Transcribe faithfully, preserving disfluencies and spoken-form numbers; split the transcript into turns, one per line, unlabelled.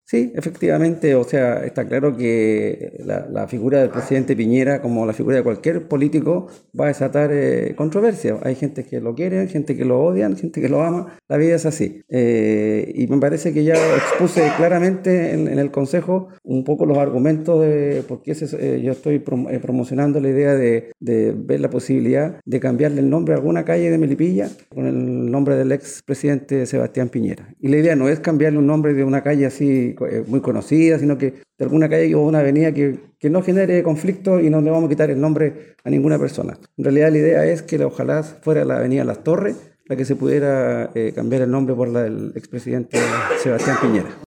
Sí, efectivamente, o sea, está claro que la, la figura del presidente Piñera, como la figura de cualquier político, va a desatar eh, controversia. Hay gente que lo quiere, gente que lo odian, gente que lo ama. La vida es así. Eh, y me parece que ya expuse claramente en, en el Consejo un poco los argumentos de por qué se- eh, yo estoy prom- eh, promocionando la idea de, de ver la posibilidad de cambiarle el nombre a alguna calle de Melipilla con el nombre del expresidente Sebastián Piñera. Y la idea no es cambiarle un nombre de una calle así eh, muy conocida, sino que de alguna calle o una avenida que, que no genere conflicto y no le vamos a quitar el nombre a ninguna persona. En realidad la idea es que ojalá fuera la avenida Las Torres la que se pudiera eh, cambiar el nombre por la del expresidente Sebastián Piñera.